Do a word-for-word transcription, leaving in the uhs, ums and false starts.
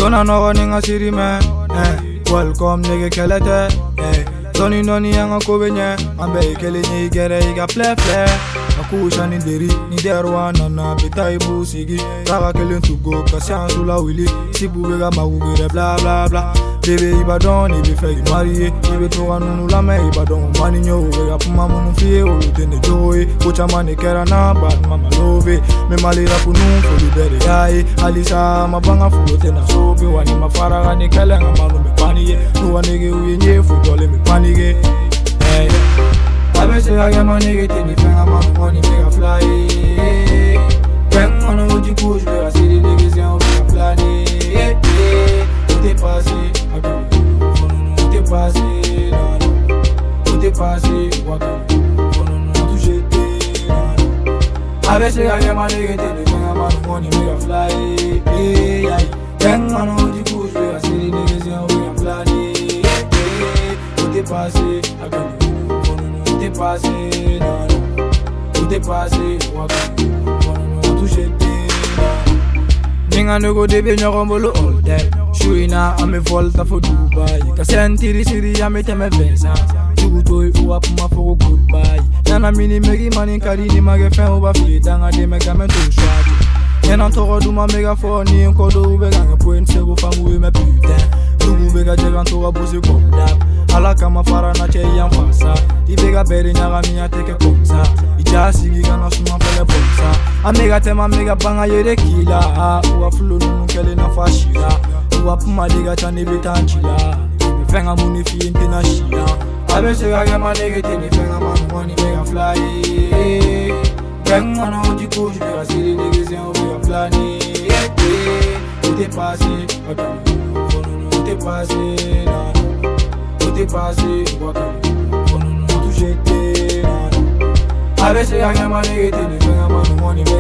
Dona no running a city man. Eh, welcome nigga kelete. Eh, Tony Noni anga kobenye. Ambe kele ni gere iga play play. Akusha ni deri ni derwa nana beta ibu sigi. Kaka kele ntugo kasya sula wili. Sibu bega magugere bla bla bla. Bébé Ibadan, il veut faire du marié. Il veut trop nous la main, Ibadan, manigno. Il veut pour maman fille, ou le tenez joé. Kochamane kerana, bad mama love. Mais malira pour nous, faut libérer yae. Alisa, ma banga fou, le tenez sobe. Wani ma faraga, ni kalenga, manu me paniye. Nou a nege ou yenye, faut dole me panique. Hey, abe se aga ma nege, teni fenga manu, money mega fly. Bang, on a ouji couche, vera siri nege, c'est un vega plané. Tout est passé. Tout est passé, non, non. Tout est passé, on nous a tout jeté, non, non. Avec ces gars, ma négé, t'es le gang, ma nous money, mega fly. Eh, aïe, gang, on a du coup, je vais assez les négés, on va planer. Tout est passé, tout est passé, non, non. Tout est passé, on nous a tout jeté, non. Ninga nego debe nyorombolo all day. Shuina ame volta for Dubai. Kasentiri siri ame teme vesa. Tugutoi uwa puma for goodbye. Nana mini megi mani karini mage fen uba fitanga de mega mento shwadi. Nena toro duma mega foni nkodo ube gange point sego famu me putain. Tugu bega jegan tora bosi comme d'hab. Ala kama fara na che yan fasa. Ibega beri nyaga miya teke comme ça. Ija sigi gana suma fele bonsa. Amega tema mega banga yere kila. Uwa fulu nunu kele na fashira. Uwa puma diga chani bitanchila. Ibe fenga muni fi inte na shia. Abe se gage ma nege teni fenga manu money mega fly. Gang mana uji kush mega siri nege zen o mega plani. Tout est passé, tout est passé, non, non. Tout est passé, on nous a tout jeté, non, non. Avec ces gars, ma négé, t'es le fenga manu money mega